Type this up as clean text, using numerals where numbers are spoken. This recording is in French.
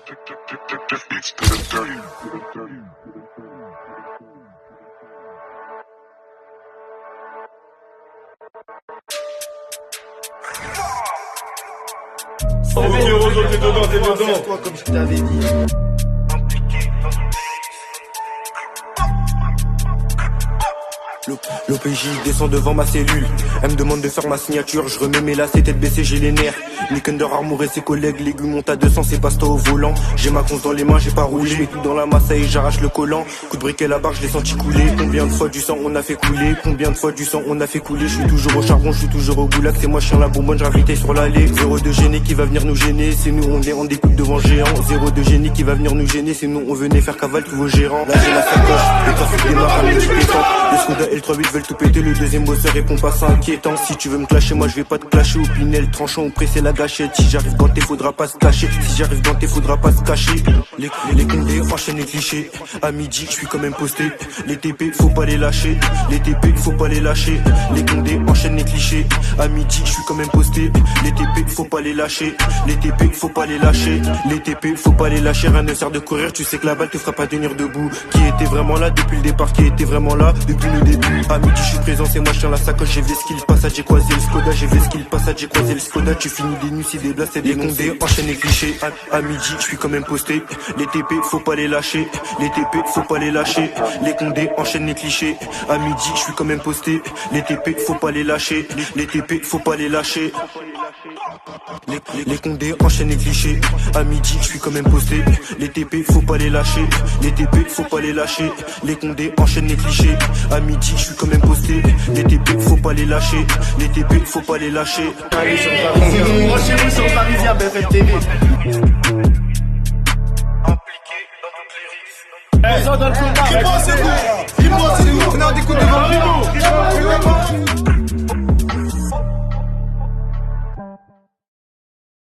Oh, t'es dedans, t'es dedans. Toi comme je t'avais dit. L'OPJ descend devant ma cellule. Elle me demande de faire ma signature. Je remets mes lacets, tête baissée, j'ai les nerfs. Nick Under Armour et ses collègues, légumes montent à 200, c'est basta au volant. J'ai ma conce dans les mains, j'ai pas roulé. J'mets tout dans la masse et j'arrache le collant. Coup de briquet la barre, je l'ai senti couler. Combien de fois du sang on a fait couler? Combien de fois du sang on a fait couler? Je suis toujours au charbon, je suis toujours au goulag. C'est moi chien la bonbonne, j'invite sur l'allée. Zéro de génie qui va venir nous gêner. C'est nous on est en découpe devant géant. Zéro de génie qui va venir nous gêner. C'est nous on venait faire cavale tous vos gérants. Là j'ai la sacoche, le trafic démarre à minute pétante. Le Skoda L38 veulent tout péter. Le deuxième bosseur répond pas, c'est inquiétant. Si tu veux me clasher, moi je vais pas te clasher. Au Pinel, tranchant ou presser la gâchette. Si j'arrive ganté, faudra pas se cacher. Si j'arrive ganté, faudra pas se cacher. Les condés enchaînent les clichés. À midi, je suis quand même posté. Les TP, faut pas les lâcher. Les TP, faut pas les lâcher. Les condés enchaînent les clichés. À midi, je suis quand même posté. Les TP, faut pas les lâcher. Les TP, faut pas les lâcher. Les TP, faut pas les lâcher. Rien ne sert de courir, tu sais que la balle te fera pas tenir debout. Qui était vraiment là depuis le départ? Qui était vraiment là depuis le début? À midi, je suis présent, c'est moi, je tiens la sacoche. J'ai vu ce qu'il passage, j'ai croisé le Skoda. J'ai vu ce qu'il passage, j'ai croisé le Skoda. Tu finis des nuits, c'est des blasts, c'est des condés enchaînent les clichés. À midi, je suis quand même posté. Les TP, faut pas les lâcher. Les TP, faut pas les lâcher. Les condés enchaînent les clichés. À midi, je suis quand même posté. Les TP, faut pas les lâcher. Les TP, faut pas les lâcher. Les condés enchaînent les clichés. À midi, je suis quand même posté. Les TP, faut pas les lâcher. Les TP, faut pas les lâcher. Les condés enchaînent les clichés. À midi, je suis quand même posté. Les TP, faut pas les lâcher. Les TP, faut pas les lâcher. Allez sur Parisien. Branchez-vous sur Parisien, BFM TV.